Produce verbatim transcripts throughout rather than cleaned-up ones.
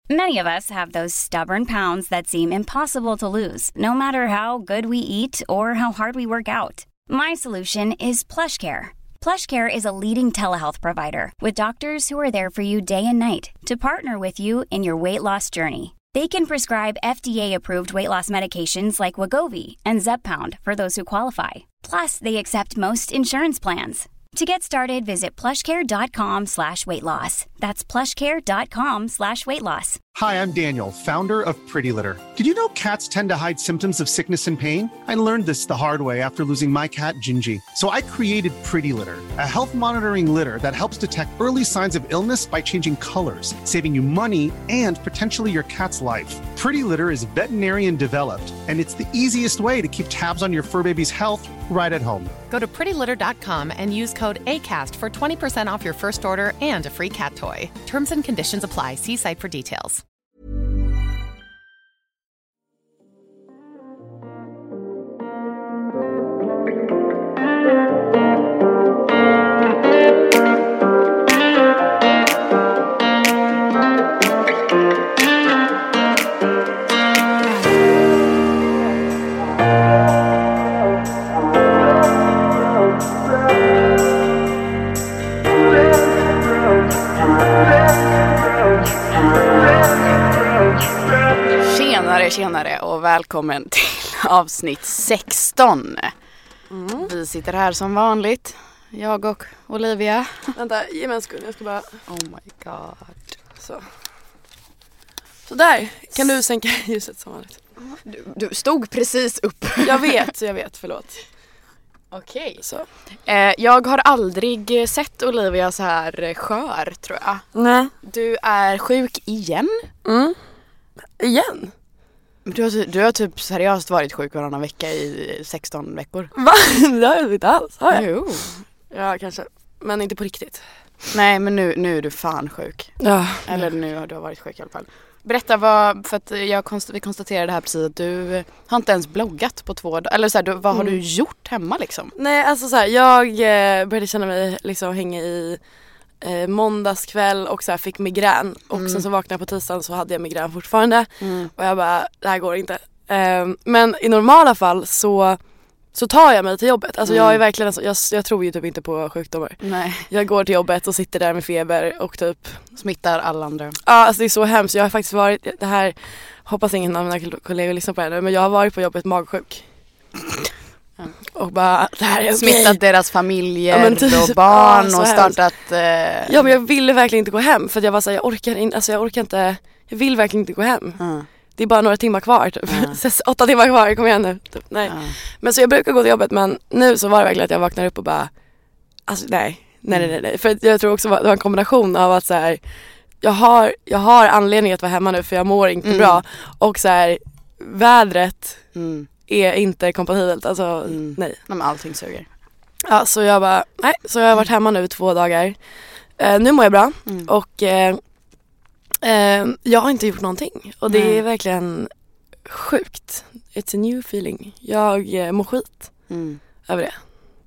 Many of us have those stubborn pounds that seem impossible to lose, no matter how good we eat or how hard we work out. My solution is PlushCare. PlushCare is a leading telehealth provider with doctors who are there for you day and night to partner with you in your weight loss journey. They can prescribe F D A-approved weight loss medications like Wegovy and Zepbound for those who qualify. Plus, they accept most insurance plans. To get started, visit plushcare.com slash weight loss. That's plushcare.com slash weight loss. Hi, I'm Daniel, founder of Pretty Litter. Did you know cats tend to hide symptoms of sickness and pain? I learned this the hard way after losing my cat, Gingy. So I created Pretty Litter, a health monitoring litter that helps detect early signs of illness by changing colors, saving you money and potentially your cat's life. Pretty Litter is veterinarian developed, and it's the easiest way to keep tabs on your fur baby's health right at home. Go to pretty litter dot com and use code ACAST for twenty percent off your first order and a free cat toy. Terms and conditions apply. See site for details. Tjenare, tjenare och välkommen till avsnitt sexton. Mm. Vi sitter här som vanligt, jag och Olivia. Vänta, ge mig en sekund, jag ska bara... Oh my god. Så. Så där, kan du sänka ljuset som vanligt? Du, du stod precis upp. Jag vet, jag vet, förlåt. Okej. Så. Eh, jag har aldrig sett Olivia så här skör, tror jag. Nej. Du är sjuk igen. Mm. Igen? Du har, du har typ seriöst varit sjuk varannan vecka i sexton veckor. Va? Det har jag inte alls. Har jag? Jo. Ja, kanske. Men inte på riktigt. Nej, men nu, nu är du fan sjuk. Ja. Eller nu har du varit sjuk i alla fall. Berätta vad, för att jag konst, vi konstaterade här precis att du har inte ens bloggat på två dagar. Eller så här, du, vad har mm. du gjort hemma liksom? Nej, alltså så här, jag eh, började känna mig liksom hänga i eh, måndagskväll och så här, fick migrän. Och mm. sen så vaknade jag på tisdagen så hade jag migrän fortfarande. Mm. Och jag bara, det här går inte. Eh, men i normala fall så... så tar jag mig till jobbet. Alltså mm. jag är verkligen, jag, jag tror ju typ inte på sjukdomar. Nej. Jag går till jobbet och sitter där med feber och typ smittar alla andra. Ja, alltså det är så hemskt. Jag har faktiskt varit, det här, hoppas ingen av mina kollegor lyssnar på det nu, men jag har varit på jobbet magsjuk. Mm. Och bara, det här är okay. Smittat deras familjer ja, typ, och barn ja, och startat... Eh... Ja, men jag ville verkligen inte gå hem för att jag var så här, jag orkar inte, alltså jag orkar inte, jag vill verkligen inte gå hem. Mm. Det är bara några timmar kvar typ. Mm. Åtta timmar kvar, kom igen nu. Typ. Nej. Mm. Men så jag brukar gå till jobbet, men nu så var det verkligen att jag vaknar upp och bara alltså nej, nej, nej, nej, nej. För jag tror också att det var en kombination av att så här, jag har, jag har anledning att vara hemma nu för jag mår inte mm. bra. Och så här, vädret mm. är inte kompatibelt, alltså mm. nej. Men allting suger. Ja, så jag bara, nej, så jag har varit hemma nu i två dagar. Uh, nu mår jag bra mm. och... Uh, Uh, jag har inte gjort någonting och det Nej. är verkligen sjukt. It's a new feeling. Jag uh, mår skit mm. över det.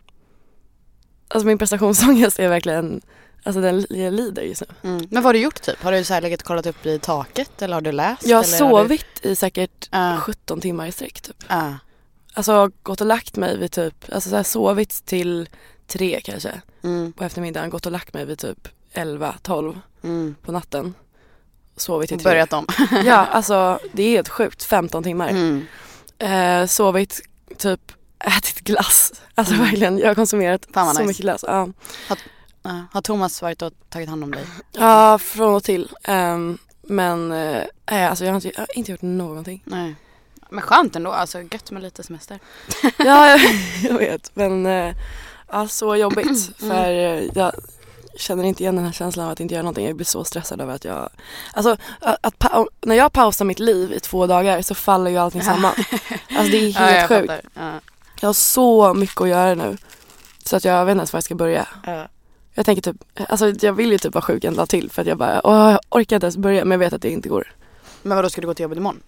Alltså min prestationsångest är verkligen, alltså den jag lider just nu. Mm. Men vad har du gjort typ? Har du så här legat och kollat upp i taket eller har du läst? Jag har eller sovit har du... i säkert uh. sjutton timmar i sträck typ. Uh. Alltså gått och lagt mig vid typ, alltså så här, sovit till tre kanske mm. på eftermiddagen, gått och lagt mig vid typ elva tolv mm. på natten. Sovit i tre. Börjat om. Ja, alltså det är helt sjukt. femton timmar. Mm. Eh, sovit, typ ätit glass. Alltså mm. verkligen, jag har konsumerat så nice. mycket glass. Ja. Har, uh, har Thomas varit och tagit hand om dig? Ja, från och till. Um, men uh, alltså, jag, har inte, jag har inte gjort någonting. Nej. Men skönt ändå, alltså gött med lite semester. Ja, jag, jag vet. Men uh, ja, så jobbigt. För uh, jag... känner inte igen den här känslan av att inte göra någonting. Jag blir så stressad över att jag... Alltså, att, att pa- när jag pausar mitt liv i två dagar så faller ju allting samman. Alltså det är helt ja, sjukt. Ja. Jag har så mycket att göra nu. Så att jag vet inte ens var jag ska börja. Ja. Jag tänker typ... Alltså jag vill ju typ vara sjuk en dag till. För att jag bara... Åh, jag orkar inte ens börja. Men jag vet att det inte går. Men vad då ska du gå till jobbet imorgon?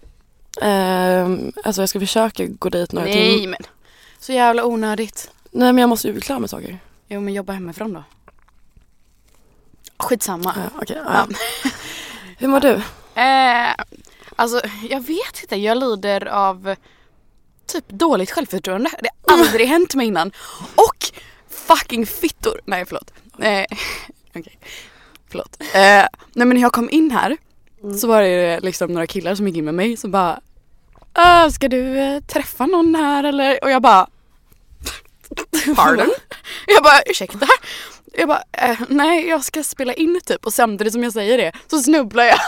Um, alltså jag ska försöka gå dit några timmar. Nej, tim- men... Så jävla onödigt. Nej, men jag måste ju bli klar med saker. Jo, men jobba hemifrån då. Skitsamma. Ja, okay, ja. Hur mår du? Eh, alltså jag vet inte, jag lider av typ dåligt självförtroende. Det har aldrig hänt mig innan. Och fucking fittor. Nej förlåt. Eh, Okej, okay. förlåt. Eh, nej men när jag kom in här mm. så var det liksom några killar som gick in med mig som bara äh, ska du eh, träffa någon här eller? Och jag bara pardon? Jag bara ursäkta? Jag bara eh, nej jag ska spela in typ och samtidigt som jag säger det så snubblar jag.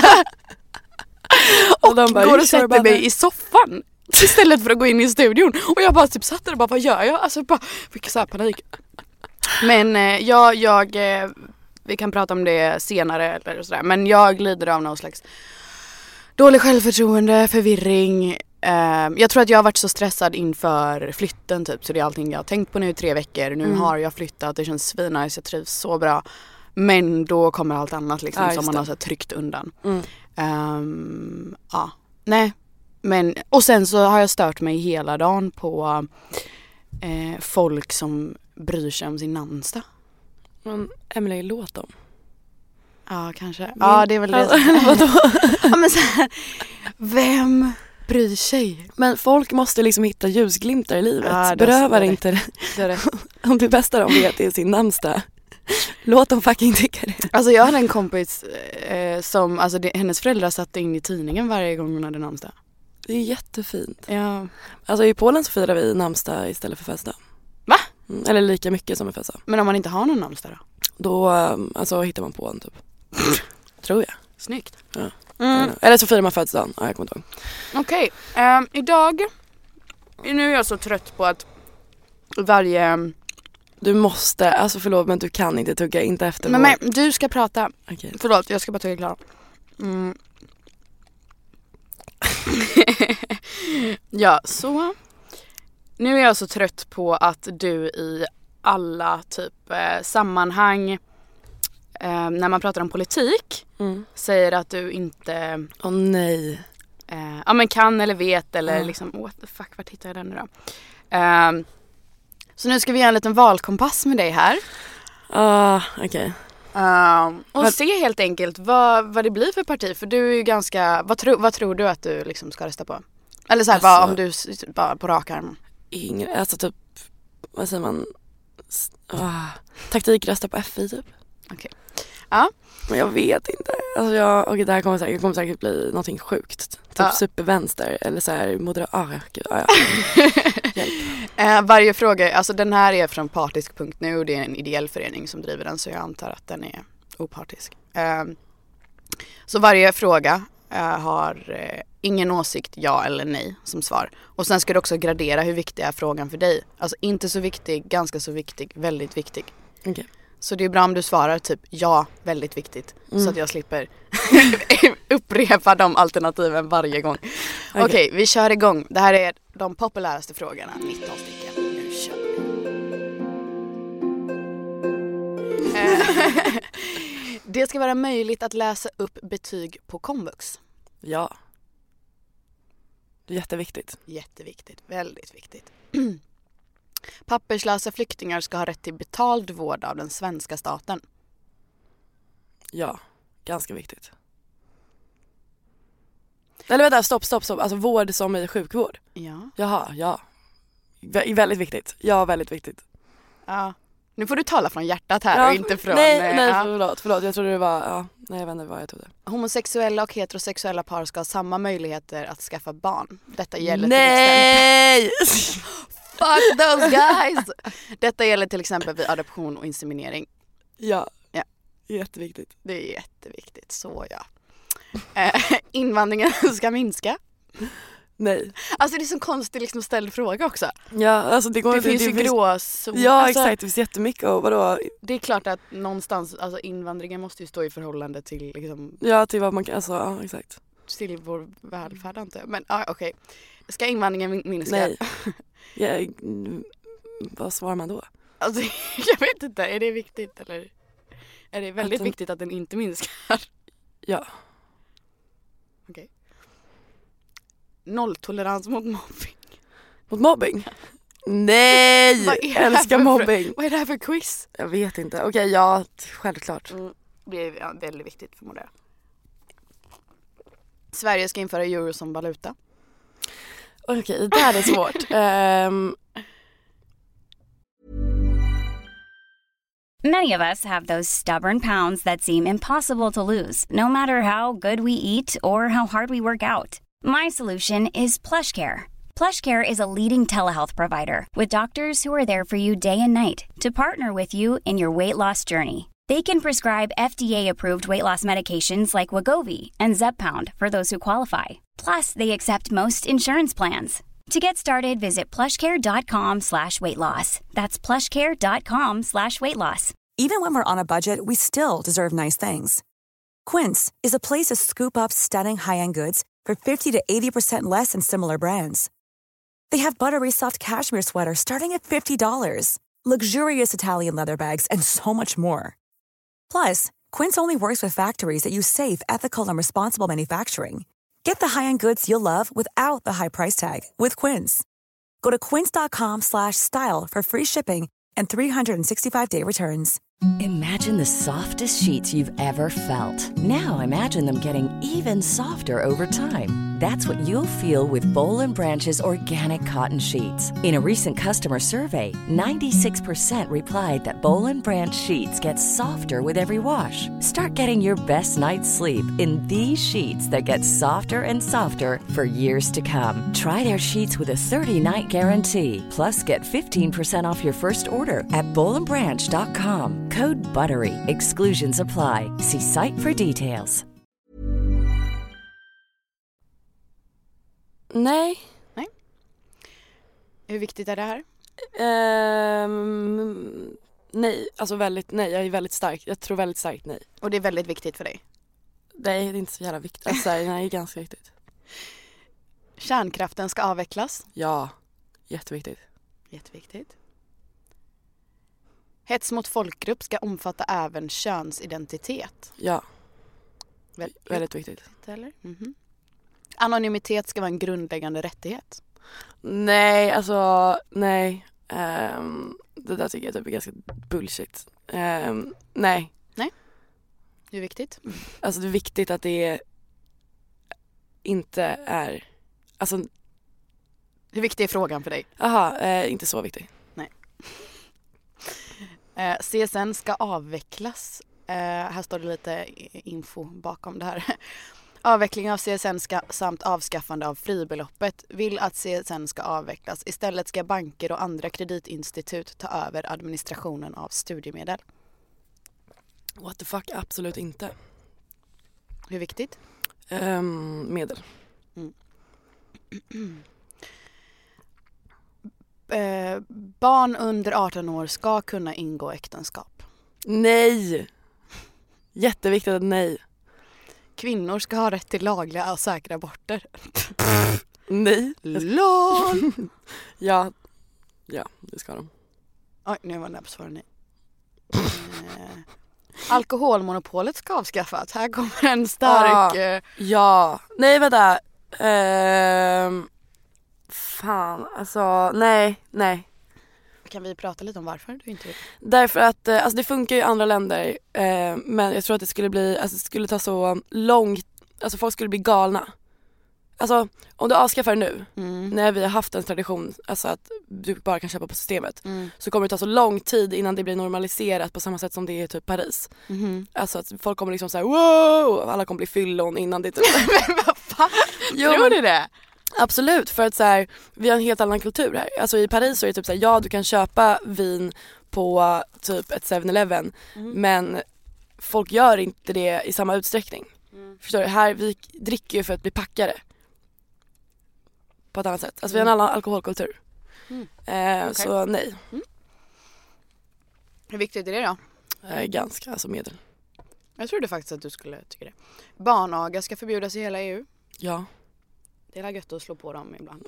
och och de bara, går och sätter mig i soffan istället för att gå in i studion. Och jag bara typ satt där och bara, vad gör jag? Alltså bara, fick så här panik. Men eh, jag, jag eh, vi kan prata om det senare eller sådär. Men jag lider av någon slags dålig självförtroende, förvirring. Eh, jag tror att jag har varit så stressad inför flytten typ. Så det är allting jag har tänkt på nu i tre veckor. Nu mm. har jag flyttat, det känns svinnice, jag trivs så bra. Men då kommer allt annat liksom ja, som man har så tryckt undan. Mm. Um, ja, nej. Men, och sen så har jag stört mig hela dagen på eh, folk som bryr sig om sin namnsdag. Men Emily, låt dem. Ja, kanske. Min... Ja, det är väl det. Vadå? Ja, men så här, vem bryr sig? Men folk måste liksom hitta ljusglimtar i livet. Ja, berövar det inte det. Det om det bästa de vet är sin namnsdag. Låt dem fucking tycka det. Alltså jag hade en kompis eh, som, alltså det, hennes föräldrar satte in i tidningen varje gång hon hade namnsdag. Det är jättefint. Ja. Alltså i Polen så firar vi namnsdag istället för födelsedag. Va? Mm, eller lika mycket som en födelsedag. Men om man inte har någon namnsdag då? Då alltså, hittar man på en typ. Tror jag. Snyggt. Ja. Mm. Eller så firar man födelsedagen. Ja, jag kommer inte ihåg. Okej. Okay. Um, idag, nu är jag så trött på att varje... Du måste, alltså förlåt men du kan inte tugga, inte efter men, men du ska prata. Okay. Förlåt, jag ska bara tugga klar. Mm. Ja, så. Nu är jag så trött på att du i alla typ eh, sammanhang eh, när man pratar om politik mm. säger att du inte åh oh, nej eh, ja men kan eller vet eller mm. liksom what the fuck, vart hittar jag den nu då? Eh, så nu ska vi göra en liten valkompass med dig här. Ah, uh, okej. Okay. Uh, och vad... se helt enkelt vad, vad det blir för parti. För du är ju ganska, vad, tro, vad tror du att du liksom ska rösta på? Eller så här, alltså, vad, om du bara på rak arm. Ingen, alltså typ, vad säger man? Oh, taktik rösta på F I typ. Okej. Okay. Ja. Men jag vet inte. Alltså jag, okej, det här kommer säkert, kommer säkert bli någonting sjukt. Typ ja. Supervänster eller så här moderat. Ah, gud, ah, ja. Hjälp. Eh, varje fråga, alltså den här är från partisk punkt nu och det är en ideell förening som driver den så jag antar att den är opartisk. Eh, så varje fråga eh, har eh, ingen åsikt, ja eller nej som svar. Och sen ska du också gradera hur viktig är frågan för dig. Alltså inte så viktig, ganska så viktig, väldigt viktig. Okej. Okay. Så det är bra om du svarar typ ja, väldigt viktigt. Mm. Så att jag slipper upprepa de alternativen varje gång. Okej, okay. okay, vi kör igång. Det här är de populäraste frågorna. nitton stycken. Nu kör vi. Det ska vara möjligt att läsa upp betyg på komvux. Ja. Det är jätteviktigt. Jätteviktigt, väldigt viktigt. Papperslösa flyktingar ska ha rätt till betald vård av den svenska staten. Ja, ganska viktigt. Eller vänta, stopp, stopp, stopp. Alltså vård som i sjukvård. Ja. Jaha, ja. Vä- väldigt viktigt. Ja, väldigt viktigt. Ja. Nu får du tala från hjärtat här ja, och inte från... Nej, nej ja. förlåt, förlåt. Jag trodde det var... Ja, nej, jag vet inte vad jag trodde. Homosexuella och heterosexuella par ska ha samma möjligheter att skaffa barn. Detta gäller nej! till exempel... Fuck those guys! Detta gäller till exempel vid adoption och inseminering. Ja, ja. Jätteviktigt. Det är jätteviktigt, så ja. Eh, invandringen ska minska. Nej. Alltså det är så konstigt liksom ställd fråga också. Ja, alltså det går det finns det, ju det gråzon. Ja, alltså, exakt. Det finns jättemycket och vadå? Det är klart att någonstans, alltså invandringen måste ju stå i förhållande till liksom... Ja, till vad man kan, alltså, ja, exakt. Till vår välfärd inte. Men ja, okej. Okay. Ska invandringen minska? Nej. Ja, vad svarar man då? Alltså, jag vet inte. Är det viktigt eller? Är det väldigt den... viktigt att den inte minskar? Ja. Okej. Okay. Nolltolerans mot mobbing. Mot mobbing? Nej! Jag älskar mobbing. För, vad är det här för quiz? Jag vet inte. Okej, okay, ja, självklart. Mm, det är ja, väldigt viktigt för mig. Sverige ska införa euro som valuta. Okej, okay, det här är svårt. um... Many of us have those stubborn pounds that seem impossible to lose, no matter how good we eat or how hard we work out. My solution is PlushCare. PlushCare is a leading telehealth provider with doctors who are there for you day and night to partner with you in your weight loss journey. They can prescribe F D A-approved weight loss medications like Wegovy and Zepbound for those who qualify. Plus, they accept most insurance plans. To get started, visit plushcare.com slash weight loss. That's plushcare.com slash weight loss. Even when we're on a budget, we still deserve nice things. Quince is a place to scoop up stunning high-end goods for fifty to eighty percent less than similar brands. They have buttery soft cashmere sweaters starting at fifty dollars, luxurious Italian leather bags, and so much more. Plus, Quince only works with factories that use safe, ethical, and responsible manufacturing. Get the high-end goods you'll love without the high price tag with Quince. Go to quince.com slash style for free shipping and three sixty-five day returns. Imagine the softest sheets you've ever felt. Now imagine them getting even softer over time. That's what you'll feel with Boll and Branch's organic cotton sheets. In a recent customer survey, ninety-six percent replied that Boll and Branch sheets get softer with every wash. Start getting your best night's sleep in these sheets that get softer and softer for years to come. Try their sheets with a thirty night guarantee. Plus, get fifteen percent off your first order at boll and branch dot com. Code BUTTERY. Exclusions apply. See site for details. Nej. Nej. Hur viktigt är det här? Um, nej, alltså väldigt nej. Jag är väldigt stark. Jag tror väldigt starkt nej. Och det är väldigt viktigt för dig? Nej, det är inte så jävla viktigt. Alltså, nej, det är ganska viktigt. Kärnkraften ska avvecklas? Ja, jätteviktigt. Jätteviktigt. Hets mot folkgrupp ska omfatta även könsidentitet. Ja, väldigt, väldigt viktigt. Eller? Mm-hmm. Anonymitet ska vara en grundläggande rättighet. Nej, alltså nej. Um, det där tycker jag typ är ganska bullshit. Um, nej. Nej, det är viktigt. Alltså det är viktigt att det inte är... Alltså... Hur viktig är frågan för dig? Aha, eh, inte så viktig. Nej. Eh, C S N ska avvecklas. Eh, här står det lite info bakom det här. Avveckling av C S N ska, samt avskaffande av fribeloppet vill att C S N ska avvecklas. Istället ska banker och andra kreditinstitut ta över administrationen av studiemedel. What the fuck, absolut inte. Hur viktigt? Um, medel. Mm. eh, barn under arton år ska kunna ingå äktenskap. Nej! Jätteviktigt att nej. Kvinnor ska ha rätt till lagliga och säkra aborter. Nej. LOL! ja. ja, det ska de. Oj, nu var det nära på svara nej. eh, alkoholmonopolet ska avskaffas. Här kommer en stark... Ah, eh... Ja. Nej, vänta. Uh, fan, alltså nej, nej. Kan vi prata lite om varför du inte vill? Därför att alltså det funkar ju i andra länder, eh, men jag tror att det skulle bli, alltså det skulle ta så långt, alltså folk skulle bli galna. Alltså om du avskaffar nu, mm. när vi har haft en tradition, alltså att du bara kan köpa på systemet, mm. så kommer det ta så lång tid innan det blir normaliserat på samma sätt som det är i typ Paris. Mm. Alltså att folk kommer liksom säga wow, alla kommer bli fyllon innan det typ... Men vad fan? Jo, tror du det? Absolut, för att så här, vi har en helt annan kultur här. Alltså i Paris så är det typ så här, ja du kan köpa vin på typ ett seven eleven, mm. men folk gör inte det i samma utsträckning. Mm. Förstår du? Här, vi dricker ju för att bli packade. På ett annat sätt. Alltså mm. vi har en annan alkoholkultur. Mm. Eh, okay. Så nej. Mm. Hur viktigt är det då? Eh, ganska, alltså medel. Jag trodde faktiskt att du skulle tycka det. Barnaga ska förbjudas i hela E U. Ja. Det är gött att slå på dem ibland.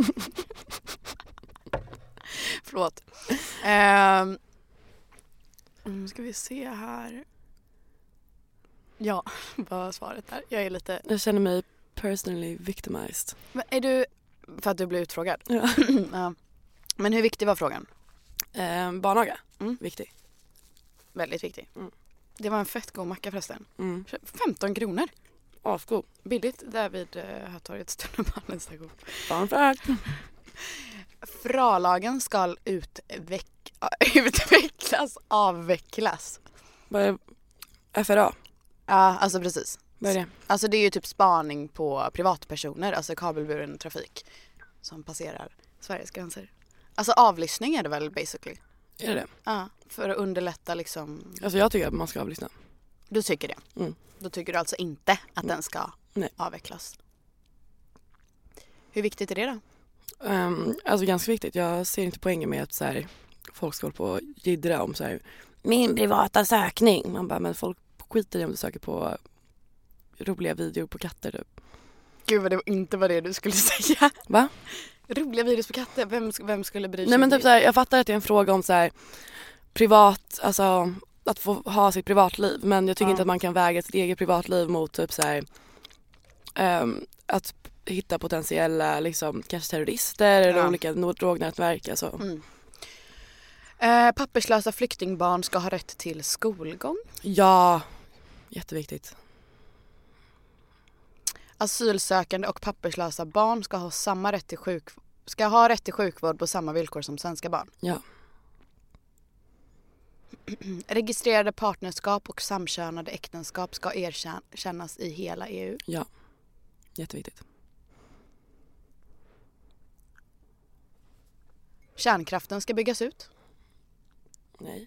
Förlåt. Um, nu ska vi se här. Ja, vad var svaret där? Jag är lite... Jag känner mig personally victimized. Men är du... För att du blev utfrågad? Ja. Ja. Men hur viktig var frågan? Um, barnaga. Mm. Viktig. Väldigt viktig. Mm. Det var en fett god macka förresten. Mm. femton kronor. Asgod. Billigt där vid uh, Hötorgets tunnelbanestation. Fanfrakt. Fralagen ska utveck- utvecklas, avvecklas. Vad är F R A? Ja, alltså precis. Vad är det? Alltså det är ju typ spaning på privatpersoner, alltså kabelburen trafik som passerar Sveriges gränser. Alltså avlyssning är det väl basically. Är det? Ja, för att underlätta liksom. Alltså jag tycker att man ska avlyssna. Du tycker det? Mm. Då tycker du alltså inte att mm. den ska Nej. avvecklas. Hur viktigt är det då? Um, alltså ganska viktigt. Jag ser inte poängen med att så här, folk ska hålla på och jiddra om så här, min privata sökning. Man bara, men folk skiter i om du söker på roliga videor på katter typ. Gud vad det inte var det du skulle säga. Va? Roliga videos på katter, vem, vem skulle bry sig? Nej men typ så här, jag fattar att det är en fråga om så här, privat, alltså att få ha sitt privatliv. Men jag tycker ja. inte att man kan väga sitt eget privatliv mot typ så här, um, att hitta potentiella liksom, kanske terrorister eller ja. olika drognätverk. Alltså. Mm. Eh, papperslösa flyktingbarn ska ha rätt till skolgång. Ja, jätteviktigt. Asylsökande och papperslösa barn ska ha samma rätt till sjuk ska ha rätt till sjukvård på samma villkor som svenska barn. Ja. Registrerade partnerskap och samkönade äktenskap ska erkännas i hela E U. Ja, jätteviktigt. Kärnkraften ska byggas ut. Nej.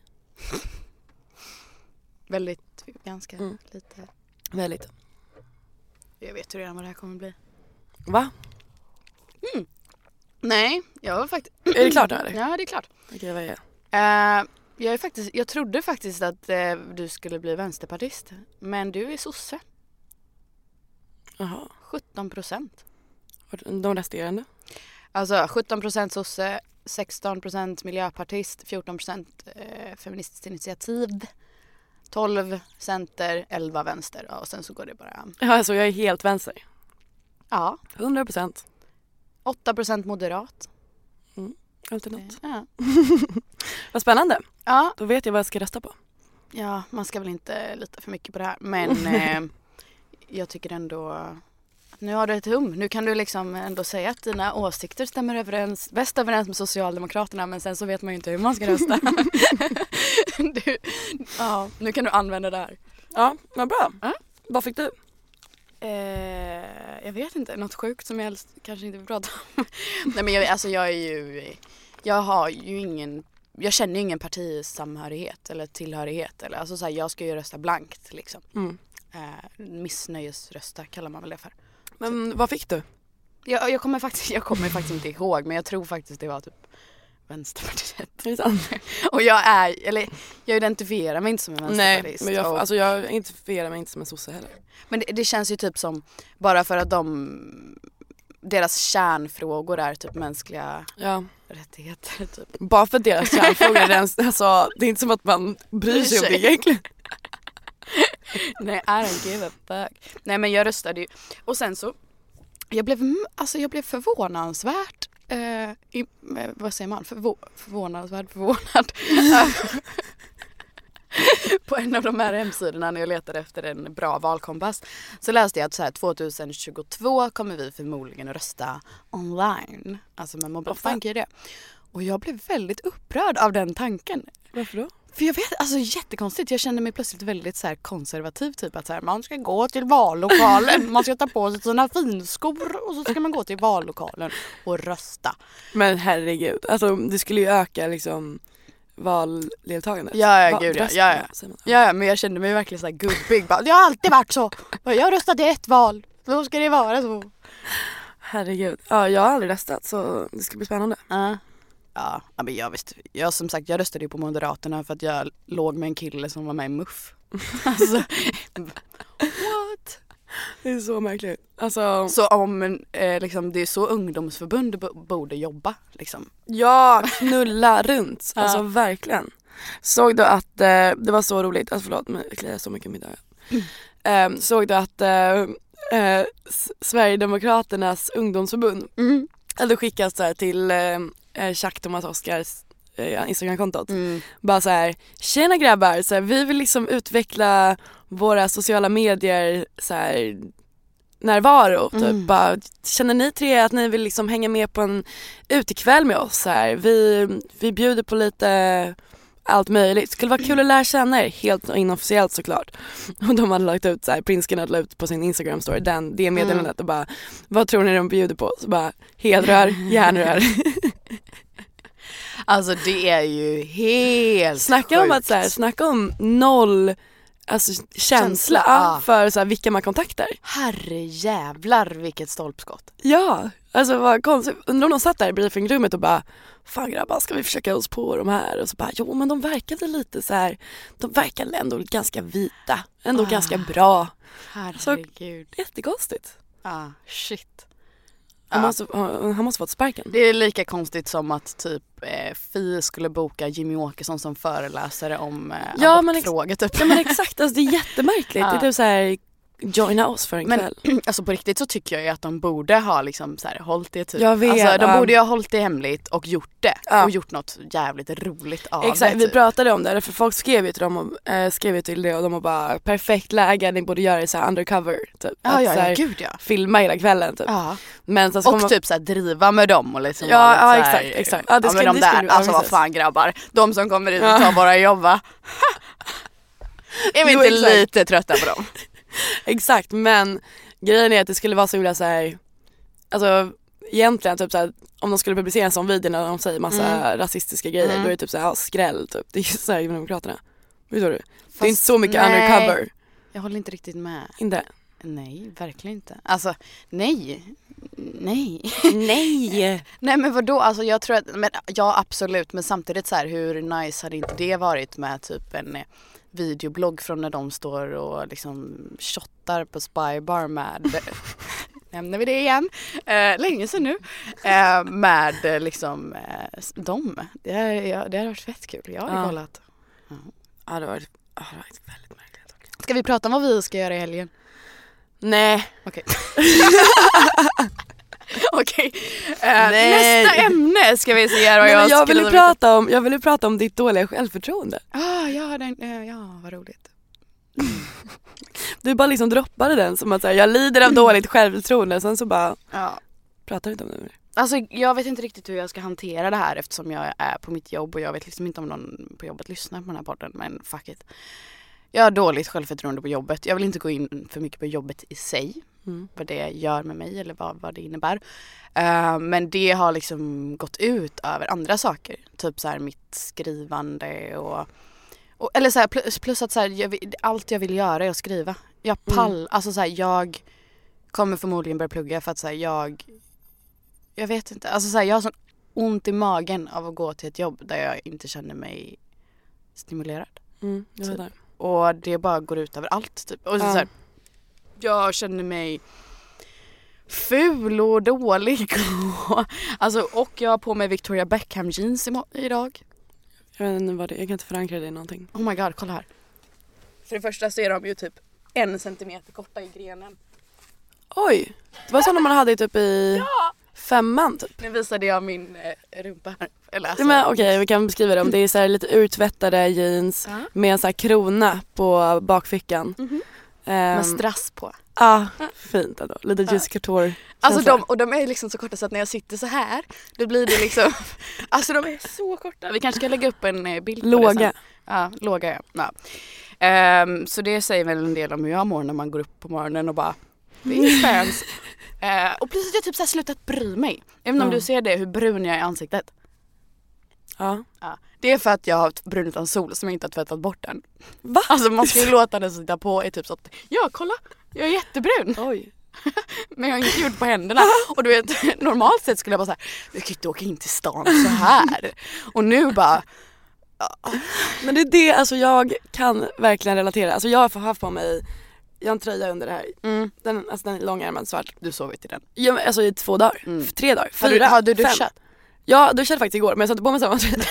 Väldigt, ganska Mm. lite. Väldigt. Jag vet ju redan vad det här kommer bli. Va? Mm. Nej, jag var faktiskt... Är det klart nu eller? Ja, det är klart. Okej, vad är det? Uh, jag, är faktiskt, jag trodde faktiskt att uh, du skulle bli vänsterpartist. Men du är sosse. Jaha. sjutton procent. De resterande? Alltså sjutton procent sosse, sexton procent miljöpartist, fjorton procent uh, feministiskt initiativ, tolv center, elva vänster. Ja, och sen så går det bara... Ja, alltså jag är helt vänster. Ja. hundra procent. åtta procent moderat. Mm. Alltid något. Ja. Vad spännande. Ja. Då vet jag vad jag ska rösta på. Ja, man ska väl inte lita för mycket på det här. Men eh, jag tycker ändå... Nu har du ett hum. Nu kan du liksom ändå säga att dina åsikter stämmer överens, bäst överens med Socialdemokraterna. Men sen så vet man ju inte hur man ska rösta. du, ja, nu kan du använda det här. Ja, vad bra. Ja. Vad fick du? Eh, jag vet inte. Något sjukt som jag helst kanske inte vill prata om. Nej, men jag, alltså jag är ju... Jag har ju ingen... Jag känner ju ingen partisamhörighet eller tillhörighet. Eller, alltså så här, jag ska ju rösta blankt liksom. Mm. Eh, missnöjesrösta kallar man väl det för. Men så. Vad fick du? Jag, jag, kommer faktiskt, jag kommer faktiskt inte ihåg, men jag tror faktiskt det var typ Vänsterpartiet. Är det sant? Och jag är, eller jag identifierar mig inte som en vänsterpartist. Nej, men jag, och, alltså jag identifierar mig inte som en sosse heller. men det, det känns ju typ som, bara för att de, deras kärnfrågor är typ mänskliga Ja. rättigheter typ. Bara för deras kärnfrågor, alltså, det är inte som att man bryr sig om det egentligen. Nej, I don't give a fuck. Nej, men jag röstade ju. Och sen så, jag blev, alltså jag blev förvånansvärt, eh, i, eh, vad säger man? Förvå, förvånansvärt förvånad. På en av de här hemsidorna när jag letade efter en bra valkompass så läste jag att så här, tjugohundratjugotvå kommer vi förmodligen att rösta online. Alltså med mobilbank det. Och jag blev väldigt upprörd av den tanken. Varför då? För jag vet, alltså jättekonstigt. Jag kände mig plötsligt väldigt så här konservativ. Typ att så här, man ska gå till vallokalen. Man ska ta på sig sina finskor. Och så ska man gå till vallokalen och rösta. Men herregud, alltså det skulle ju öka liksom valdeltagandet. Ja, ja, Va- gud ja. rösten, Ja, ja. säger man. Ja, ja, men jag kände mig verkligen så här gubbig. Bara, jag har alltid varit så. Jag röstade ett val. Då ska det vara så. Herregud. Ja, jag har aldrig röstat så det ska bli spännande. Uh. Ja, men jag visste. Jag som sagt, jag röstade ju på Moderaterna för att jag låg med en kille som var med i M U F. Alltså, what? Det är så märkligt. Alltså, så om eh, liksom, det är så ungdomsförbund b- borde jobba liksom. ja, knulla runt. Alltså Ja. verkligen. Såg du att eh, det var så roligt. Alltså förlåt, men jag kliar så mycket middag. Mm. Eh, såg du att eh, eh, Sverigedemokraternas ungdomsförbund Mm. hade skickat så här till eh, Chuck Thomas Oskars eh, Instagramkontot. Mm. Bara så här, tjena grabbar, så här, vi vill liksom utveckla våra sociala medier så här, närvaro. Typ. Mm. Bara, känner ni tre att ni vill liksom hänga med på en utekväll med oss här? Vi, vi bjuder på lite allt möjligt. Skulle vara kul att lära känna er. Helt inofficiellt såklart. Och de hade lagt ut så här, prinsken hade lagt ut på sin Instagram story den, det meddelandet mm. och bara, vad tror ni de bjuder på? Så bara, hedrör, järnrör. Alltså det är ju helt Snacka sjukt. om att så här, snacka om noll alltså, känsla, känsla ja. för så här, vilka man kontaktar. Herre jävlar vilket stolpskott. Ja, alltså vad konstigt. Undrar om de satt där i briefingrummet och bara, fan grabbar, ska vi försöka oss på de här? Och så bara, jo men de verkade lite så här, de verkade ändå ganska vita, ändå ah. ganska bra. Herregud. Så, jättekonstigt. Ah, shit. Han, ah. måste, han måste fått sparken. Det är lika konstigt som att typ eh, Fi skulle boka Jimmy Åkesson som föreläsare om eh, ja, abortfrågor men ex- typ. Ja men exakt, alltså, det är jättemärkligt. ah. Det är typ så här, joina oss för en men, kväll. Alltså på riktigt så tycker jag ju att de borde ha liksom så här, hållit det typ. Jag vet, alltså de um, borde ju ha hållit det hemligt och gjort det. Ja. Och gjort något jävligt roligt av exakt, det. Exakt, vi typ. pratade om det. För folk skrev ju till dem och, äh, skrev ju till det och de var bara, perfekt läge, ni borde göra det så här undercover. Typ. Ja, att, ja, så här, ja, gud ja. filma hela kvällen typ. Ja. Men, så och man... typ så här, driva med dem och liksom ja, ja, lite så här, exakt, exakt. Ja, det ja, skulle, men de det där, skulle, alltså ja, vad fan grabbar. De som kommer hit och ja. tar våra jobba. Är vi jo, inte exakt. lite trötta på dem? Exakt, men grejen är att det skulle vara så hula så här, alltså egentligen typ så här, om de skulle publicera en sån video när de säger massa mm. rasistiska grejer, mm. då är det typ så här, ja, skräll typ. Det är ju så här Demokraterna. Vet du? Fast det är inte så mycket nej, undercover. Jag håller inte riktigt med. Inte? Nej, verkligen inte. Alltså, nej. Nej. Nej. Nej men vadå, alltså jag tror att, men, ja absolut, men samtidigt så här, hur nice hade inte det varit med typ en videoblogg från när de står och liksom shottar på Spybar med nämner vi det igen eh, länge sedan nu eh, med eh, liksom eh, dem. Det har ja, det har varit fett kul. Jag har ja. kollat. Ja. Ja, det har varit, ja, det har varit väldigt märkligt. Ska vi prata om vad vi ska göra i helgen? Nej. Okej. Okej. Uh, nästa ämne ska vi se vad Nej, jag, jag ville prata om. Jag ville prata om ditt dåliga självförtroende. Ah, ja, den, uh, ja, vad roligt. Du bara liksom droppade den som att säga, jag lider av dåligt självförtroende, sen så bara ja. pratar inte om det. Alltså jag vet inte riktigt hur jag ska hantera det här eftersom jag är på mitt jobb och jag vet liksom inte om någon på jobbet lyssnar på den här podden, men fuck it. Jag har dåligt självförtroende på jobbet. Jag vill inte gå in för mycket på jobbet i sig. Mm. Vad det gör med mig eller vad, vad det innebär. Uh, men det har liksom gått ut över andra saker. Typ så här mitt skrivande och, och eller så här, plus, plus att så här, jag, allt jag vill göra är att skriva. Jag pall, mm. alltså så här, jag kommer förmodligen börja plugga för att så här, jag jag vet inte, alltså så här, jag har sån ont i magen av att gå till ett jobb där jag inte känner mig stimulerad. Mm, jag vet det. Och det bara går ut över allt typ. Och så, ja. så här, jag känner mig ful och dålig. Och, alltså, och jag har på mig Victoria Beckham jeans idag. Jag vet inte vad det är. Jag kan inte förankra det i någonting. Oh my god, kolla här. För det första så är de ju typ en centimeter korta i grenen. Oj, det var sådana man hade typ i ja. femman typ. Nu visade jag min eh, rumpa här. Eller alltså. Ja, okej, okay, vi kan beskriva det. Om det är så här lite urtvättade jeans uh-huh. med en så här krona på bakfickan. Mm-hmm. Um, med strass på. Ja, ah, fint ändå. Lite Juicy Couture. Alltså de, och de är liksom så korta så att när jag sitter så här då blir det liksom, alltså de är så korta. Vi kanske ska lägga upp en bild på låga. Det sen. Ja, låga ja. ja. Um, så det säger väl en del om hur jag mår när man går upp på morgonen och bara big fans. uh, och plötsligt har jag typ så här slutat bry mig. Även om mm. du ser det, hur brun jag är i ansiktet. Ja. ja. Det är för att jag har brunnit en sol som jag inte har tvättat bort den. Va? Alltså man ska ju låta den sitta på i typ så att, ja kolla, jag är jättebrun. Oj. Men jag har inte gjort på händerna. Och du vet, normalt sett skulle jag bara så här, jag kan inte åka in till stan så här. Och nu bara ja. Men det är det, alltså jag kan verkligen relatera. Alltså jag har haft på mig, jag har en tröja under det här. Mm. Den, alltså den är långärmad svart. Du sovit i den? Ja, alltså i två dagar. Mm. Tre dagar. Fyra, har du, har du duschat? Fem. Ja, jag duschade faktiskt igår, men jag satte på mig samma tröja.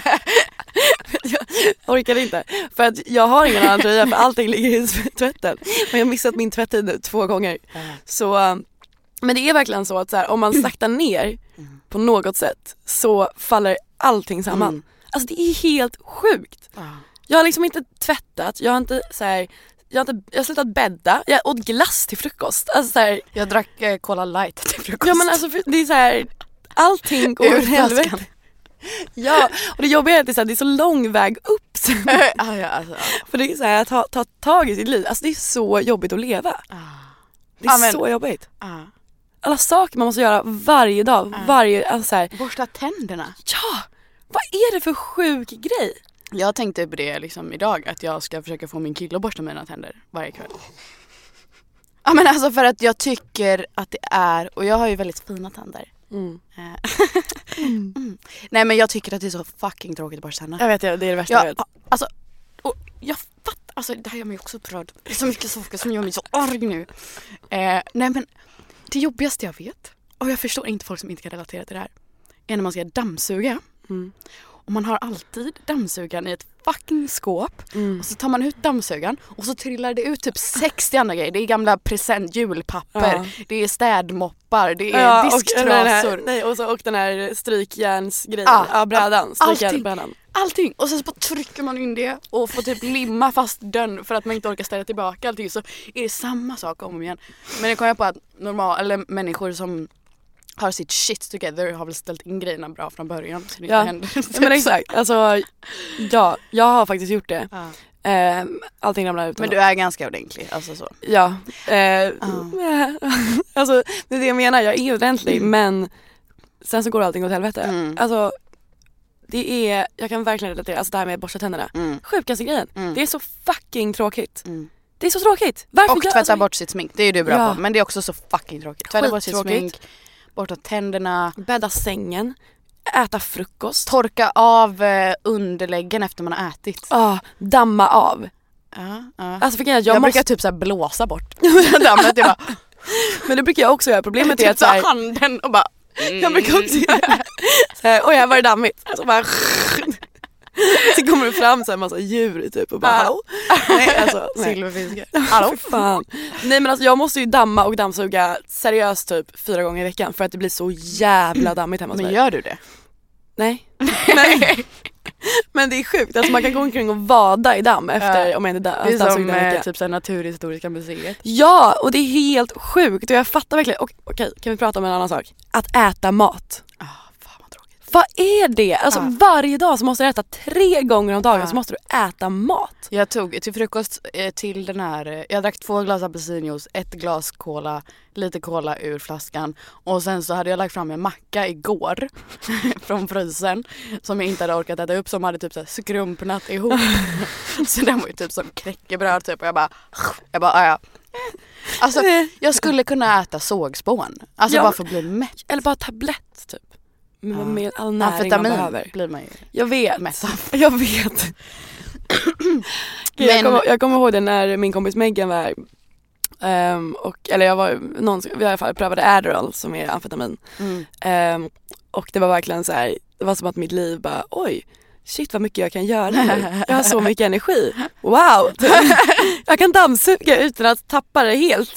Jag orkade inte. För att jag har ingen annan tröja, för allting ligger i tvätten. Men jag har missat min tvättid nu två gånger. Mm. Så, men det är verkligen så att så här, om man saktar ner mm. på något sätt så faller allting samman. Mm. Alltså det är helt sjukt. Mm. Jag har liksom inte tvättat, jag har inte så här, jag har, inte, jag har slutat bädda, jag åt glass till frukost. Alltså, så här, jag drack eh, Cola Light till frukost. Ja men alltså för, det är så här, allting går åt helvete. Ja, och det jobbiga är att det är så, här, det är så lång väg upp sen. ah, ja, alltså, ja. För det är så här, att ta, ta tag i sitt liv. Alltså det är så jobbigt att leva. Ah. Det är ah, men, så jobbigt. Ah. Alla saker man måste göra varje dag. Ah. Varje, alltså så här, borsta tänderna. Ja, vad är det för sjuk grej? Jag tänkte på det liksom idag, att jag ska försöka få min kille att borsta mina tänder varje kväll. Ja men alltså för att jag tycker att det är, och jag har ju väldigt fina tänder. Mm. mm. Mm. Nej men jag tycker att det är så fucking tråkigt att borsta tänderna. Jag vet, det är det värsta jag jag vet. Alltså, och jag fattar, alltså det här gör mig också upprörd. Det är så mycket saker som gör mig så arg nu. Eh, nej men det jobbigaste jag vet, och jag förstår inte folk som inte kan relatera till det här, är när man ska dammsuga. Mm. Och man har alltid dammsugaren i ett fucking skåp. Mm. Och så tar man ut dammsugaren och så trillar det ut typ sextio andra grejer. Det är gamla present, julpapper, ja. Det är städmoppar, det är ja, disktrasor. Och, nej, och, så, och den här strykjärnsgrejen, ja, ja, brädan. Allting, allting. Och sen så bara trycker man in det och får typ limma fast dörren för att man inte orkar ställa tillbaka allting. Så är det samma sak om och om igen. Men det kommer jag på att normal, eller människor som har sitt shit together har väl ställt in grejerna bra från början så det ja. inte händer. Ja, men exakt. Alltså, ja, jag har faktiskt gjort det. Ja. Eh, allting ramlar ut. Men du är ganska ordentlig, alltså så. Ja. Eh, ja. Alltså, det är det jag menar. Jag är ordentlig, mm. men sen så går allting åt helvete. Mm. Alltså, det är, jag kan verkligen relatera, alltså det här med att borsta tänderna. Mm. Sjukaste grejen. Mm. Det är så fucking tråkigt. Mm. Det är så tråkigt. Varför och tvätta alltså, bort sitt smink, det är ju du bra ja. på. Men det är också så fucking tråkigt. Tvätta bort sitt smink. Borta tänderna, bädda sängen, äta frukost, torka av eh, underläggen efter man har ätit. Ja, ah, damma av. Ja, ja. Alltså för jag, jag måste... brukar typ så här blåsa bort dammet. Jag bara... Men det brukar jag också göra. Problemet typ är att så här... handen och bara mm. Jag brukar också göra så här, oj, jag var det dammigt. Så bara så kommer det fram så här en massa djur typ och bara hallå. Nej, alltså silverfiskar. Hallå. Fan. Nej men alltså jag måste ju damma och dammsuga seriöst typ fyra gånger i veckan för att det blir så jävla dammigt hemma hos mig. Men gör du det? Nej. Men, men det är sjukt. Alltså man kan gå omkring och vada i damm efter ja. om jag inte damm. Det är som eh, typ så här Naturhistoriska museet. Ja, och det är helt sjukt och jag fattar verkligen. Och, okej, kan vi prata om en annan sak? Att äta mat. Ah, fan vad tråkigt. Vad är det? Alltså ah. varje dag så måste du äta tre gånger om dagen ah. så måste du äta mat. Jag tog till frukost eh, till den här, eh, jag drack två glas apelsinjuice, ett glas cola, lite cola ur flaskan och sen så hade jag lagt fram en macka igår från frysen som jag inte hade orkat äta upp, som hade typ så här skrumpnat ihop. Så den var ju typ som knäckebröd typ och jag bara, jag bara, ja. Alltså jag skulle kunna äta sågspån, alltså ja, bara för att bli mätt. Eller bara tablett typ. Med, ja. med all näring man behöver. Blir man ju jag vet. Mätt av. Jag vet. Men... jag, kommer, jag kommer ihåg det när min kompis Megan var um, och, eller jag var någon, vi i alla fall prövade Adderall som är amfetamin. Mm. Um, och det var verkligen så här, det var som att mitt liv bara, oj, shit vad mycket jag kan göra nu. Jag har så mycket energi. Wow! Jag kan dammsuga utan att tappa det helt.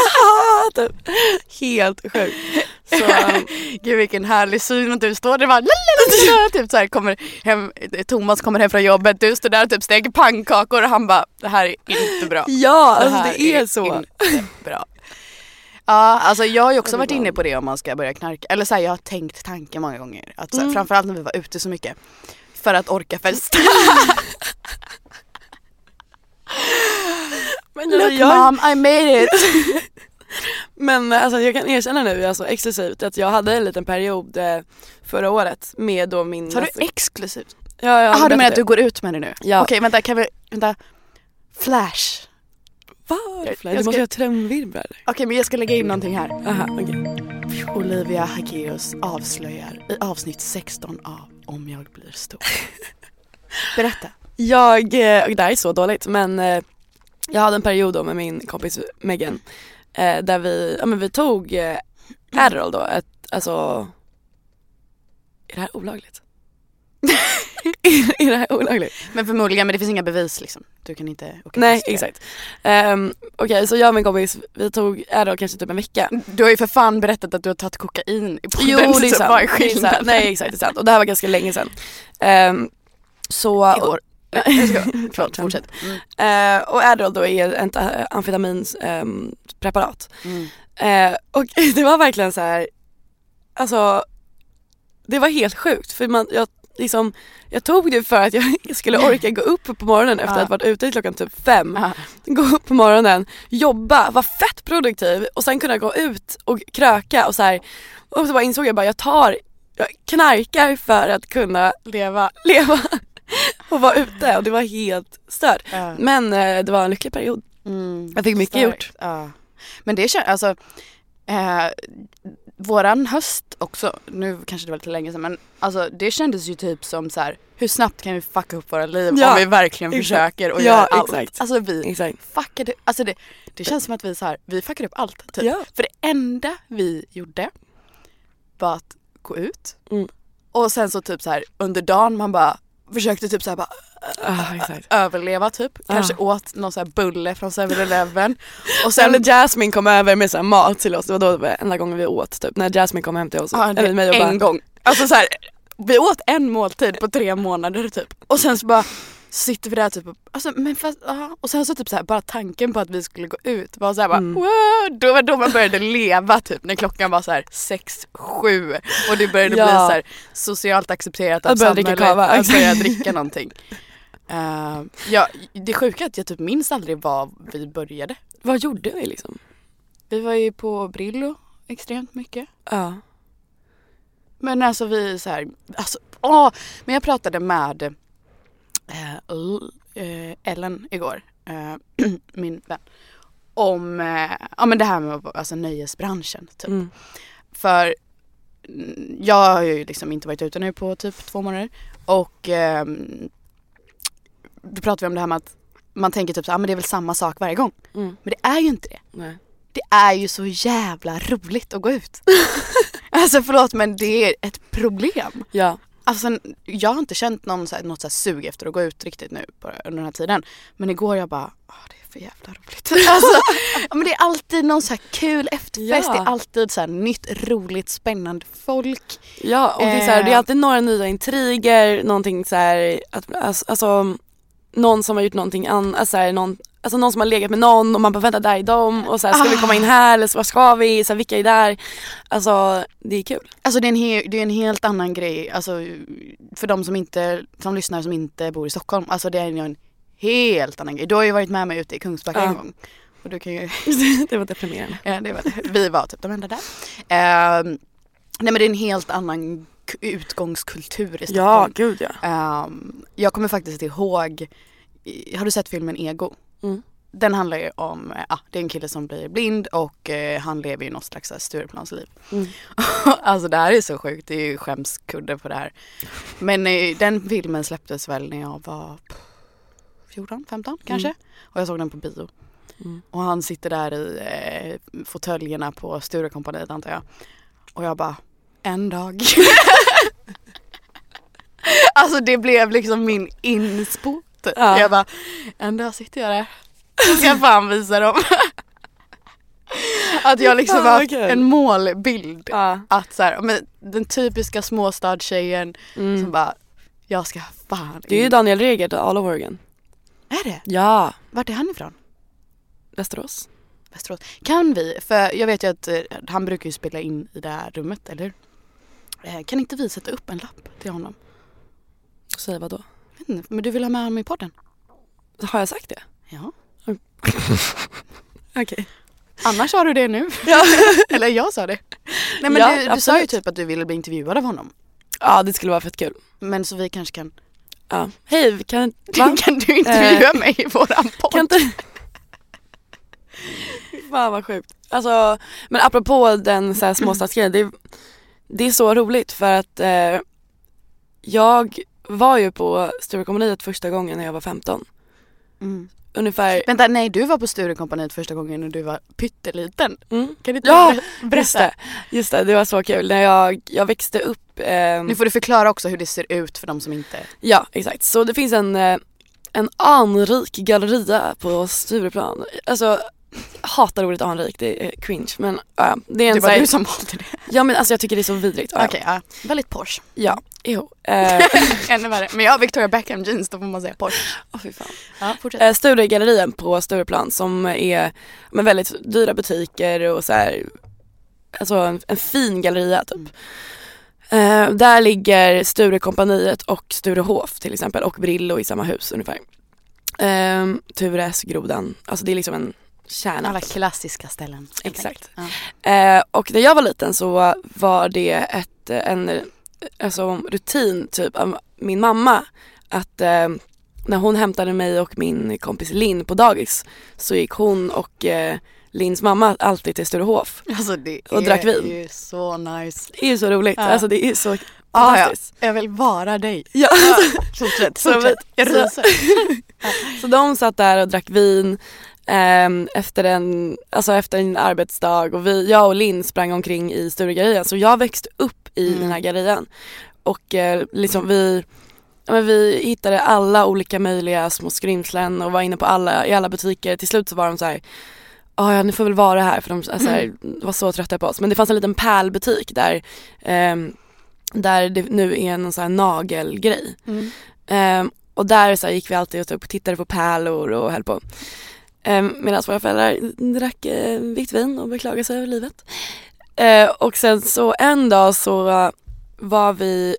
Helt sjukt. Så, um, gud vilken härlig syn att du står där bara lalalala, typ så här kommer hem, Thomas kommer hem från jobbet, du står där och typ steker pannkakor och han bara, det här är inte bra. Ja, alltså det, det är, är så inte bra. Ja, alltså jag har ju också varit inne på det om man ska börja knarka. Eller så här, jag har tänkt tanken många gånger att så här, mm. framförallt när vi var ute så mycket för att orka festa. Men look jag... mom, I made it. Men alltså, jag kan erkänna nu alltså, exklusivt att jag hade en liten period eh, förra året med då min... Tar du exklusivt? Ja, ja. Jaha, du menar att du går ut med det nu? Ja. Okej, vänta, kan vi... Vänta. Flash. Vad? Jag, jag du måste ha trumvirvlar. Okej, men jag ska lägga in någonting här. Aha, okej. Olivia Hageus avslöjar i avsnitt sexton av Om jag blir stor. Berätta. Jag, och det här är så dåligt, men eh, jag hade en period då med min kompis Megan eh, där vi, ja men vi tog eh, Adderall då, ett, alltså är det här olagligt? är det här olagligt? Men förmodligen, men det finns inga bevis liksom. Du kan inte åka. Nej, exakt. Um, Okej, okay, så jag och min kompis, vi tog Adderall kanske typ en vecka. Du har ju för fan berättat att du har tagit kokain i podden. Jo, det är sant. Är Nej, exakt, det är sant. Och det här var ganska länge sedan. Um, så Igår. Jag ska. Förlåt, fortsätt. Mm. Uh, och Adderall då är ett uh, amfetaminspreparat. Um, mm. uh, och det var verkligen så här, alltså det var helt sjukt för man, jag, liksom, jag tog det för att jag skulle orka gå upp på morgonen efter uh. att ha varit ute klockan typ fem. Uh. Gå upp på morgonen, jobba, vara fett produktiv och sen kunna gå ut och kröka och så här. Och så bara insåg jag bara, jag tar, jag knarkar för att kunna leva, leva och vara ute och det var helt stört. Uh. Men eh, det var en lycklig period. Mm, jag fick mycket starkt gjort. Uh. Men det känns, alltså eh, våran höst också, nu kanske det var lite länge sedan, men alltså det kändes ju typ som så här, hur snabbt kan vi fucka upp våra liv ja, om vi verkligen exakt. försöker och ja, gör allt. Exakt. Alltså vi exakt. fuckade, alltså det, det känns som att vi så här, vi fuckade upp allt typ. Ja. För det enda vi gjorde var att gå ut mm. och sen så typ så här under dagen man bara försökte typ så här bara ah, exakt. överleva typ. Kanske ah. åt någon så här bulle från seven eleven. Och sen när Jasmine kom över med så här mat till oss, det var då det var enda gången vi åt typ. När Jasmine kom hem till oss. Ah, eller mig och en bara, gång. Alltså så här, vi åt en måltid på tre månader typ. Och sen så bara sitter vi där typ och, alltså, men fast, aha. och sen så typ så här, bara tanken på att vi skulle gå ut var så här bara, mm. wow, då var då man började leva typ när klockan var så här sex, sju och det började ja. bli så här socialt accepterat av samhället att börja dricka någonting. Uh, ja, det sjuka är att jag typ minns aldrig vad vi började. Vad gjorde vi liksom? Vi var ju på Brillo extremt mycket. Ja. Men alltså vi så här, alltså, åh, men jag pratade med Uh, Ellen igår, uh, min vän, om uh, ja, men det här med alltså, nöjesbranschen typ. Mm. För jag har ju liksom inte varit ute nu på typ två månader och uh, då pratar vi om det här med att man tänker typ så, ah, men det är väl samma sak varje gång. Mm. Men det är ju inte det. Nej. Det är ju så jävla roligt att gå ut. Alltså förlåt, men det är ett problem. Ja. Alltså, jag har inte känt någon, så här, något så här sug efter att gå ut riktigt nu på, under den här tiden. Men igår jag bara, åh, det är för jävla roligt. Alltså, men det är alltid någon så här kul efterfest. Ja. Det är alltid så här nytt, roligt, spännande folk. Ja, och det är, så här, det är alltid några nya intriger. Någonting så här, att, alltså, någon som har gjort någonting annat. Alltså, någon, alltså någon som har legat med någon och man bara vänta, där är de. Och så här, ska ah. vi komma in här eller vad ska vi? Så här, vilka är där? Alltså det är kul. Alltså det är en, he- det är en helt annan grej. Alltså för de som inte, som lyssnar som inte bor i Stockholm. Alltså det är en helt annan grej. Du har ju varit med mig ute i Kungsbacka ah. en gång. Och du kan ju... det var deprimerande. Ja, det var det. Vi var typ de enda där. Uh, nej men det är en helt annan utgångskultur i Stockholm. Ja, gud ja. Uh, jag kommer faktiskt ihåg, har du sett filmen Ego? Mm. Den handlar ju om, ja, det är en kille som blir blind och eh, han lever ju något slags Stureplansliv. Mm. Alltså det här är så sjukt, det är ju skämskudde på det här. Men eh, den filmen släpptes väl när jag var fjorton, femton kanske. Mm. Och jag såg den på bio. Mm. Och han sitter där i eh, fåtöljerna på Sturekompaniet antar jag. Och jag bara, en dag. Alltså det blev liksom min inspo. Ja. Jag bara, en dag sitter jag där. Jag ska fan visa dem. Att jag liksom har okay. en målbild. Ja. Att så här, men den typiska småstadstjejen mm. som bara, jag ska fan. Det är ju Daniel Regert och All Over Again. Är det? Ja. Vart är han ifrån? Västerås. Västerås. Kan vi, för jag vet ju att eh, han brukar ju spela in i det här rummet, eller eh, kan inte vi sätta upp en lapp till honom? Säg vad då? Men du vill ha med honom i podden? Har jag sagt det? Ja. Okej. Okay. Annars har du det nu. Ja. Eller jag sa det. Nej men ja, du, du sa ju typ att du ville bli intervjuad av honom. Ja, det skulle vara fett kul. Men så vi kanske kan... Ja. Hej, kan... kan du intervjua äh... mig i våran podd? Kan inte... Fan vad sjukt. Alltså, men apropå den så här småstadsgrejen, det, det är så roligt för att eh, jag var ju på Sturekompaniet första gången när jag var femton. Mm. Ungefär... Vänta, nej, du var på Sturekompaniet första gången när du var pytteliten. Mm. Kan du inte ja, berätta? Just det. Just det, det var så kul. När jag, jag växte upp... Eh... Nu får du förklara också hur det ser ut för de som inte... Ja, exakt. Så det finns en, en anrik galleria på Stureplan. Alltså... hatar ordet anrik, det är cringe. Men uh, det är en det var så här, du som valde det. Ja men alltså jag tycker det är så vidrigt. Okej, okay, ja. Väldigt Porsche. Ja. Jo. Eh. Ännu värre. Men jag har Victoria Beckham jeans, då får man säga Porsche. Åh, fy fan. Ja, fortsätt. Eh, Sturegallerian på Stureplan som är med väldigt dyra butiker och så här, alltså en, en fin galleria typ. Mm. Eh, där ligger Sturekompaniet och Sturehof till exempel och Brillo i samma hus ungefär. Eh, Tures, Grodan, alltså det är liksom en kärna. Alla klassiska ställen. Exakt. Ja. Eh, och när jag var liten så var det ett, en alltså, rutin typ av min mamma att eh, när hon hämtade mig och min kompis Linn på dagis så gick hon och eh, Linns mamma alltid till Sturehof alltså, det och drack vin. Det är ju så nice. Det är ju så roligt. Ja. Alltså det är så ah, fantastiskt. Ja. Jag vill vara dig. Ja. Ja. Fortsätt, fortsätt. Jag så, så de satt där och drack vin eh, efter, en, alltså efter en arbetsdag och vi, jag och Linn sprang omkring i Sturegallerian. Så jag växte upp i mm. den här gallerian. Och eh, liksom vi... Ja, men vi hittade alla olika möjliga små skrymslen och var inne på alla, i alla butiker. Till slut så var de så här, ah, ja, ni får väl vara här, för de alltså, här, var så trötta på oss. Men det fanns en liten pärlbutik där, eh, där det nu är en sån här nagelgrej. Mm. Eh, och där så här, gick vi alltid och typ, tittade på pärlor och höll på. Eh, Medan våra föräldrar drack eh, vitt vin och beklagade sig över livet. Eh, och sen så en dag så var vi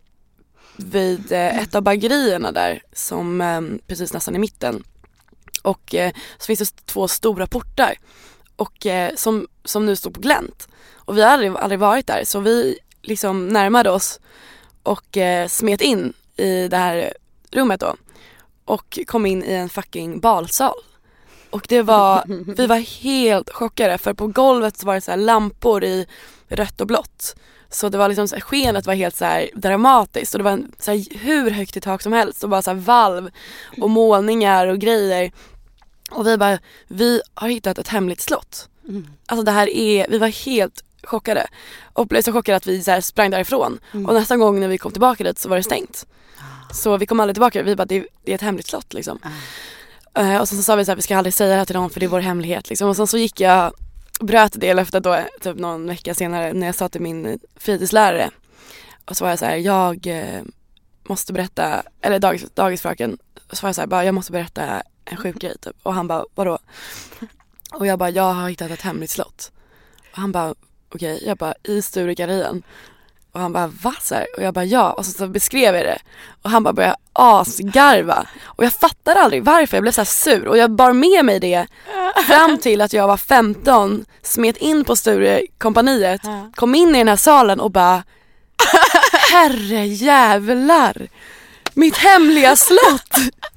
vid eh, ett av bagerierna där som eh, precis nästan i mitten och eh, så finns det två stora portar och eh, som, som nu står på glänt och vi har aldrig, aldrig varit där så vi liksom närmade oss och eh, smet in i det här rummet då och kom in i en fucking balsal och det var, vi var helt chockade för på golvet så var det så här lampor i rött och blått. Så det var liksom så här, skenet var helt så här dramatiskt och det var en, så här, hur högt i tak som helst och bara så här valv och målningar och grejer. Och vi bara, vi har hittat ett hemligt slott. Mm. Alltså det här är, vi var helt chockade och blev så chockade att vi så här sprang därifrån. Mm. Och nästa gång när vi kom tillbaka dit så var det stängt. Ah. Så vi kom aldrig tillbaka, vi bara, det, det är ett hemligt slott liksom. Ah. Uh, och sen så sa vi så här, vi ska aldrig säga det här till någon för det är vår hemlighet liksom. Och sen så gick jag bröt det löftet då typ någon vecka senare när jag sa till min fritidslärare och så var jag så här, jag eh, måste berätta, eller dagis, dagisfröken så var jag så här, bara, jag måste berätta en sjuk grej typ. Och han bara, vadå? Och jag bara, jag har hittat ett hemligt slott. Och han bara, okej, okay. Jag bara, i Sturegallerian. Och han bara, vad så här? Och jag bara, ja. Och så, så beskrev jag det. Och han bara började asgarva. Och jag fattade aldrig varför. Jag blev så här sur. Och jag bar med mig det fram till att jag var femton. Smet in på Sturekompaniet. Kom in i den här salen och bara, herre jävlar. Mitt hemliga slott.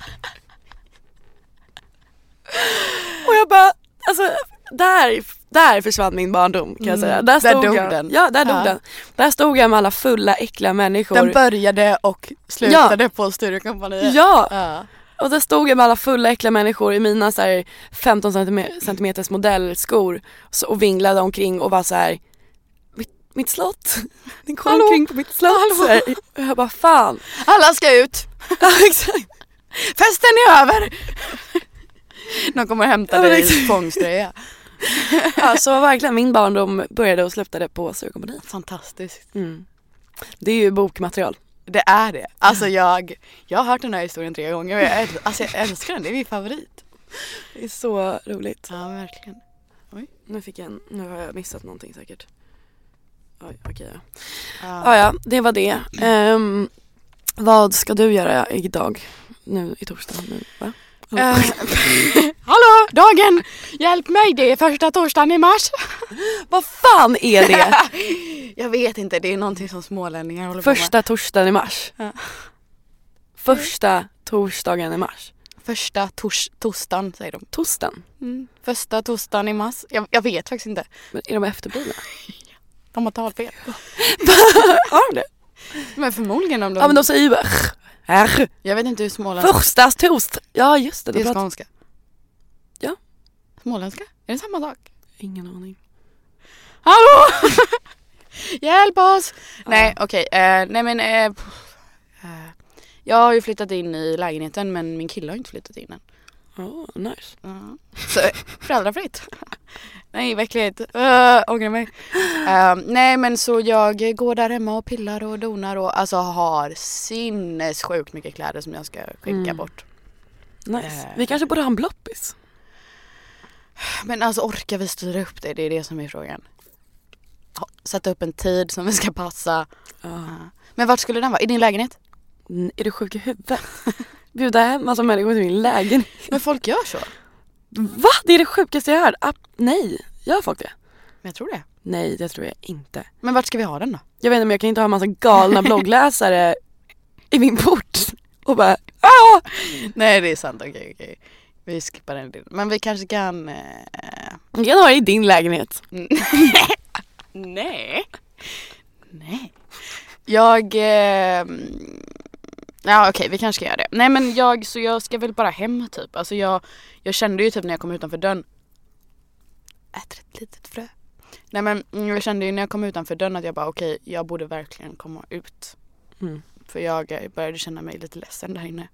Och jag bara, alltså, där... Där försvann min barndom kan jag säga. Mm, där, där stod dog jag. den. Ja, där dog ja. den. Där stod jag med alla fulla, äckliga människor. Den började och slutade ja. på Sturekompaniet. Ja. ja. Och där stod jag med alla fulla, äckliga människor i mina så här, femton centimeters modellskor och vinglade omkring och var så här, mitt, mitt slott. Den kom Hallå? omkring på mitt slott. Hallå? Och jag bara, fan. Alla ska ut. Ja, exakt. Festen är över. Någon kommer att hämta dig i fångströja. Ja, så verkligen min barndom började och slutade på Sturekompaniet. Fantastiskt. Mm. Det är ju bokmaterial. Det är det. Alltså jag, jag har hört den här historien tre gånger och jag, äl- alltså jag älskar den. Det är min favorit. Det är så roligt. Ja, verkligen. Oj, nu fick jag en, nu har jag missat någonting säkert. Oj, okej. Ja. Ja. Ja, ja, det var det. Um, vad ska du göra idag? Nu i torsdag nu, va? Uh, Hallå, dagen! Hjälp mig, det är första torsdagen i mars. Vad fan är det? Jag vet inte, det är någonting som smålänningar håller första på med. torsdagen i mars. Ja. Första torsdagen i mars. Första tors- torsdagen säger de. Torsdagen? Mm. Första torsdagen i mars. Jag, jag vet faktiskt inte. Men är de efterblivna? De har talfel. Har de det? Men förmodligen om de... Ja, men de säger ju bara... Här. Jag vet inte hur småländska. Första torsdag. Ja, just det. Det är pratar... skånska. Ja. Småländska? Är det samma sak? Ingen aning. Hallå! Hjälp oss! Ja. Nej, okej. Okay. Uh, nej, men... Uh, uh, jag har ju flyttat in i lägenheten, men min kille har inte flyttat in än. Oh, nice. Mm. Så föräldrafritt. Nej, verkligen. Uh, ångrar mig. Uh, nej, men så jag går där hemma och pillar och donar och alltså har sinnessjukt mycket kläder som jag ska skicka mm. bort. Nice. Uh, vi kanske borde ha en bloppis. Men alltså orkar vi styra upp det? Det är det som är frågan. Sätta upp en tid som vi ska passa. Uh. Uh. Men vart skulle den vara? I din lägenhet? Mm, är du sjuk i huvudet? Bjuda hem massa människor till min lägenhet. Men folk gör så. Va? Det är det sjukaste jag hört. Ah, nej, gör folk det? Men jag tror det. Nej, det tror jag inte. Men vart ska vi ha den då? Jag vet inte, men jag kan inte ha en massa galna bloggläsare i min port. Och bara, ah! Nej, det är sant. Okej, okay, okej. Okay. Vi skippar den. Men vi kanske kan... Eh... Vi kan ha det i din lägenhet. Nej. Nej. Jag... Eh... Ja okej, okay, vi kanske ska göra det. Nej men jag, så jag ska väl bara hem typ. Alltså jag, jag kände ju typ när jag kom utanför dörren. Äter ett litet frö. Nej men jag kände ju när jag kom utanför dörren att jag bara okej, okay, jag borde verkligen komma ut. Mm. För jag började känna mig lite ledsen där inne.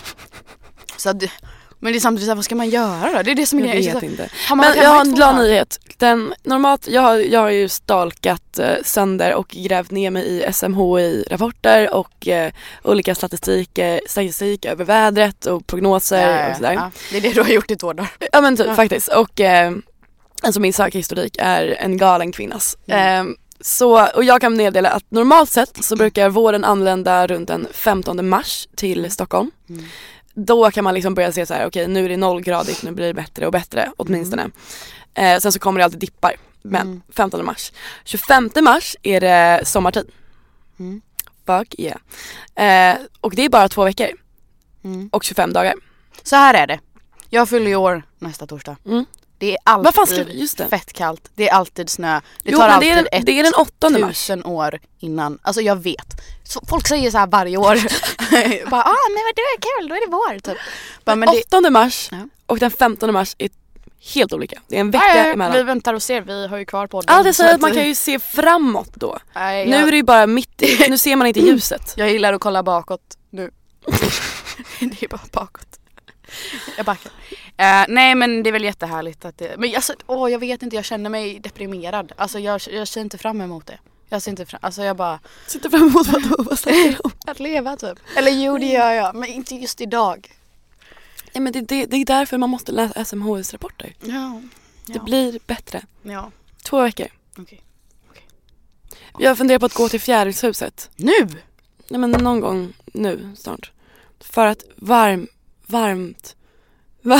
Så att, men det är samtidigt så här, vad ska man göra då? Det är det som jag är vet så, inte. Men jag har en glad nyhet. Den, normalt, jag har, jag har ju stalkat eh, sönder och grävt ner mig i S M H I-rapporter och eh, olika statistik, eh, statistik över vädret och prognoser ja, ja, och sådär. Ja. Det är det du har gjort i två dagar. Ja men typ ja. faktiskt. Och eh, alltså min sökhistorik är en galen kvinnas. Mm. Eh, så, och jag kan meddela att normalt sett så brukar våren anlända runt den femtonde mars till Stockholm. Mm. Då kan man liksom börja se så här, okej okay, nu är det nollgradigt, nu blir det bättre och bättre åtminstone. Mm. Eh, sen så kommer det alltid dippar. Men mm. femtonde mars. tjugofemte mars är det sommartid. Mm. Fuck yeah. Eh, och det är bara två veckor. Mm. Och tjugofem dagar. Så här är det. Jag fyller i år nästa torsdag. Mm. Det är alltid just det. Fett kallt. Det är alltid snö. Det jo, tar alltid det är, ett det är den åttonde mars. tusen år innan. Alltså jag vet. Så folk säger så här varje år. Bara, ah men vad det är kul, då är det vår typ. Bara, men det... åttonde mars ja. Och den femtonde mars är helt olika. Det är en vecka äh, emellan. Vi väntar och ser, vi har ju kvar på den. Ja, det säger att man kan ju se framåt då. Aj, nu jag... är det ju bara mitt i, nu ser man inte ljuset. Jag gillar att kolla bakåt nu. Det är bara bakåt. Jag backar. Uh, nej men det är väl jättehärligt att det, men alltså, åh, jag vet inte, jag känner mig deprimerad. Alltså jag, jag ser inte fram emot det. Jag ser inte fram, alltså jag bara sitter fram emot vad då, vad snackar om? Att leva typ. Eller jo det gör jag, men inte just idag. Nej men det, det, det är därför man måste läsa S M H S-rapporter. Ja. Det ja. blir bättre. Ja. Två veckor. Okej. Okay. Okay. Jag funderar på att gå till Fjärilshuset. Nu? Nej men någon gång nu snart. För att varm, varmt Va?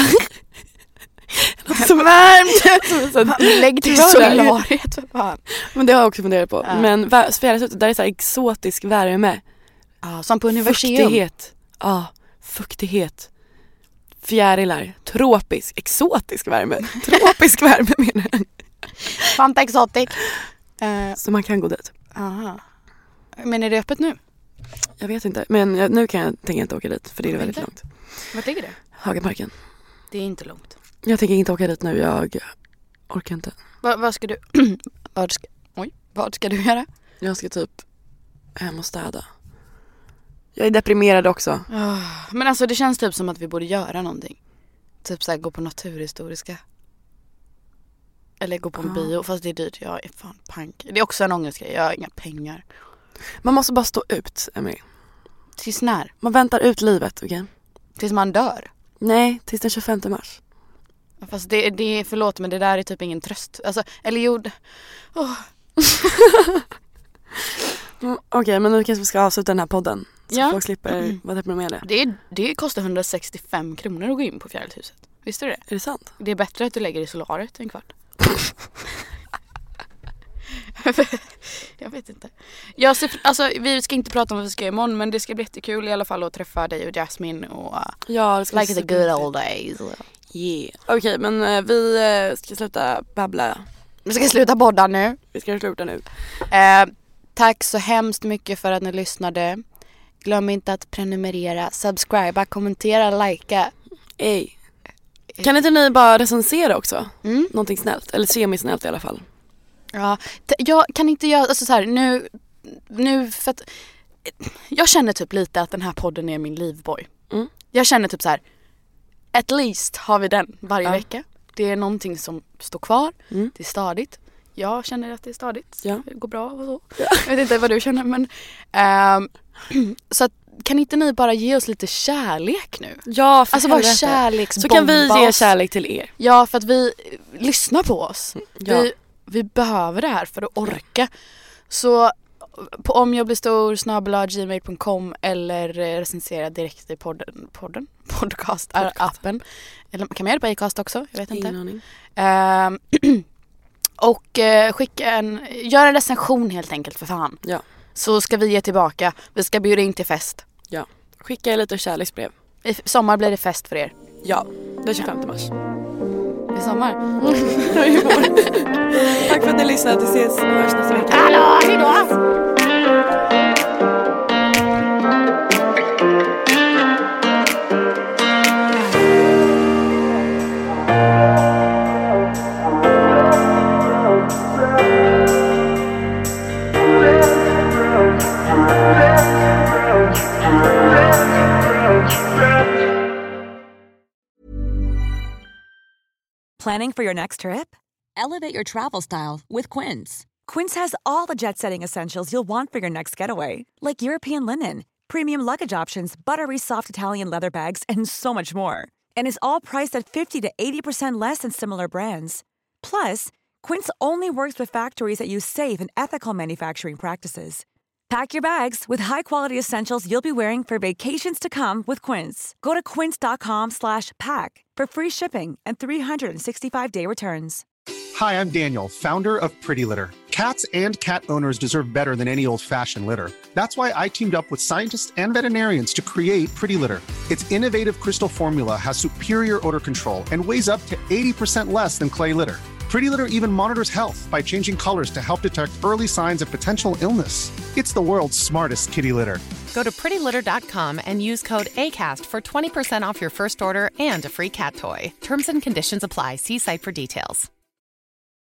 Så varmt. Lägg till solariet för fan. Men det har jag också funderat på. Ja. Men Fjärilshuset, där är så här exotisk värme. Ja, som på universitet. Fuktighet. Ja, fuktighet. Fjärilar. Tropisk. Exotisk värme. Tropisk värme menar jag. Fanta exotic. Uh, så man kan gå dit. Aha. Men är det öppet nu? Jag vet inte. Men jag, nu kan jag tänka inte åka dit. För det är väldigt långt. Vart ligger det? Hagaparken. Det är inte långt. Jag tänker inte åka dit nu. Jag orkar inte. Va, vad ska du... vad, ska, oj, vad ska du göra? Jag ska typ hem och städa. Jag är deprimerad också. Oh, men alltså det känns typ som att vi borde göra någonting. Typ så här, gå på naturhistoriska. Eller gå på en oh. bio. Fast det är dyrt. Jag är fan pank. Det är också en ångestgrej. Jag har inga pengar. Man måste bara stå ut, Emily. Tills när? Man väntar ut livet, okej? Okay? Tills man dör? Nej, tills den tjugofemte mars. Fast det, det förlåt, men det där är typ ingen tröst. Alltså, eller jo... Oh. mm, okej, okay, men nu kanske vi ska avsluta den här podden. Så ja. folk slipper mm. vara deprimerade. Det, det kostar hundrasextiofem kronor att gå in på Fjärilshuset. Visste du det? Är det sant? Det är bättre att du lägger i solariet en kvart. Jag vet inte. Jag ser, alltså, vi ska inte prata om vad vi ska göra imorgon, men det ska bli jättekul i alla fall att träffa dig och Jasmine och uh, ja, det ska like the good old days. Yeah. Okej, okay, men uh, vi uh, ska sluta babbla. Vi ska sluta podda nu. Vi ska sluta nu. Uh, tack så hemskt mycket för att ni lyssnade. Glöm inte att prenumerera, subscriba, kommentera, likea. Ey. Kan inte ni bara recensera också? Mm? Någonting snällt, eller semi-snällt i alla fall. Ja, t- jag kan inte göra, alltså så här, nu, nu för att jag känner typ lite att den här podden är min livboj. Mm. Jag känner typ så här, at least har vi den varje ja. vecka. Det är någonting som står kvar. Mm. Det är stadigt. Jag känner att det är stadigt. Ja. Det går bra och så. Ja. Jag vet inte vad du känner, men ähm, så att, kan inte ni bara ge oss lite kärlek nu? Ja, för alltså bara helvete. kärleksbomba. Så kan vi ge oss. kärlek till er. Ja, för att vi lyssnar på oss. Ja. Vi, vi behöver det här för att orka. Så på om jag blir stor snabel-a gmail punkt com eller recensera direkt i podden, podden podcast, Podcast. appen. Eller kan man göra det på Acast också? Jag vet Ingen inte. aning. Um, och uh, skicka en, gör en recension helt enkelt för fan. Ja. Så ska vi ge tillbaka. Vi ska bjuda in till fest. Ja. Skicka lite kärleksbrev. I sommar blir det fest för er. Ja, den tjugofemte mars. I sommar. Tack för att ni lyssnade. Vi ses och hörs nästa vecka. Hallå, hejdå! Planning for your next trip? Elevate your travel style with Quince. Quince has all the jet-setting essentials you'll want for your next getaway, like European linen, premium luggage options, buttery soft Italian leather bags, and so much more. And is all priced at fifty to eighty percent less than similar brands. Plus, Quince only works with factories that use safe and ethical manufacturing practices. Pack your bags with high-quality essentials you'll be wearing for vacations to come with Quince. Go to quince.com slash pack for free shipping and three sixty-five day returns. Hi, I'm Daniel, founder of Pretty Litter. Cats and cat owners deserve better than any old-fashioned litter. That's why I teamed up with scientists and veterinarians to create Pretty Litter. Its innovative crystal formula has superior odor control and weighs up to eighty percent less than clay litter. Pretty Litter even monitors health by changing colors to help detect early signs of potential illness. It's the world's smartest kitty litter. Go to pretty litter dot com and use code ACAST for twenty percent off your first order and a free cat toy. Terms and conditions apply. See site for details.